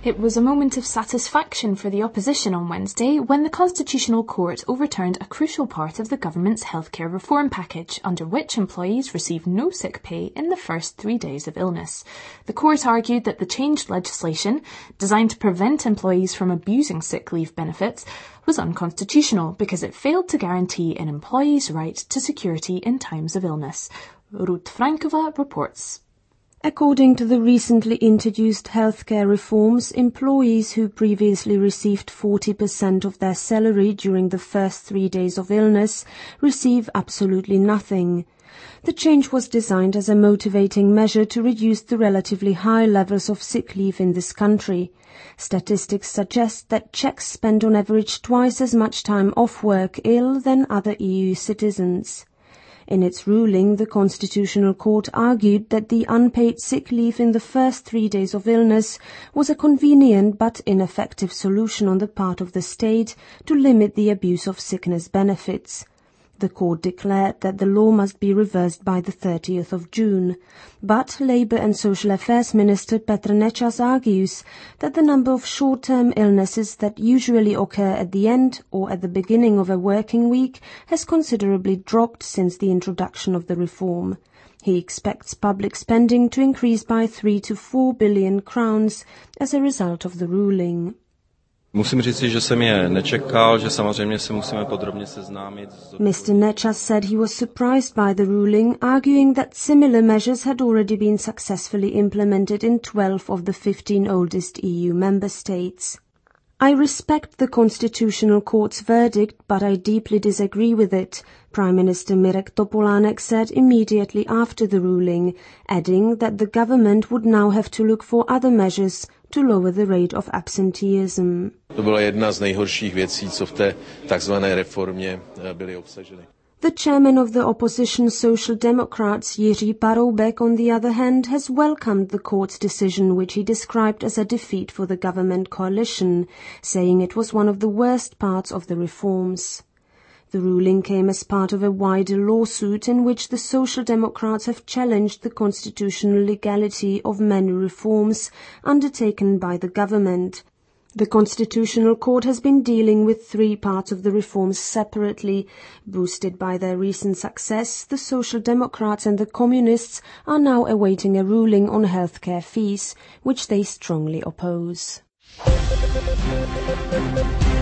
It was a moment of satisfaction for the opposition on Wednesday when the Constitutional Court overturned a crucial part of the government's healthcare reform package, under which employees receive no sick pay in the first 3 days of illness. The court argued that the changed legislation, designed to prevent employees from abusing sick leave benefits, was unconstitutional because it failed to guarantee an employee's right to security in times of illness. Ruth Frankova reports. According to the recently introduced healthcare reforms, employees who previously received 40% of their salary during the first 3 days of illness receive absolutely nothing. The change was designed as a motivating measure to reduce the relatively high levels of sick leave in this country. Statistics suggest that Czechs spend on average twice as much time off work ill than other EU citizens. In its ruling, the Constitutional Court argued that the unpaid sick leave in the first 3 days of illness was a convenient but ineffective solution on the part of the state to limit the abuse of sickness benefits. The court declared that the law must be reversed by the 30th of June. But Labour and Social Affairs Minister Petr Nečas argues that the number of short-term illnesses that usually occur at the end or at the beginning of a working week has considerably dropped since the introduction of the reform. He expects public spending to increase by 3 to 4 billion crowns as a result of the ruling. Musím říci, že jsem je nečekal, že samozřejmě se musíme podrobně seznámit. Mr. Nečas said he was surprised by the ruling, arguing that similar measures had already been successfully implemented in 12 of the 15 oldest EU member states. I respect the Constitutional Court's verdict, but I deeply disagree with it, Prime Minister Mirek Topolánek said immediately after the ruling, adding that the government would now have to look for other measures to lower the rate of absenteeism. To byla jedna z nejhorších věcí, co v té takzvané reformě byly obsaženy. The chairman of the opposition Social Democrats, Jiří Paroubek, on the other hand, has welcomed the court's decision, which he described as a defeat for the government coalition, saying it was one of the worst parts of the reforms. The ruling came as part of a wider lawsuit in which the Social Democrats have challenged the constitutional legality of many reforms undertaken by the government. The Constitutional Court has been dealing with 3 parts of the reforms separately. Boosted by their recent success, the Social Democrats and the Communists are now awaiting a ruling on healthcare fees, which they strongly oppose.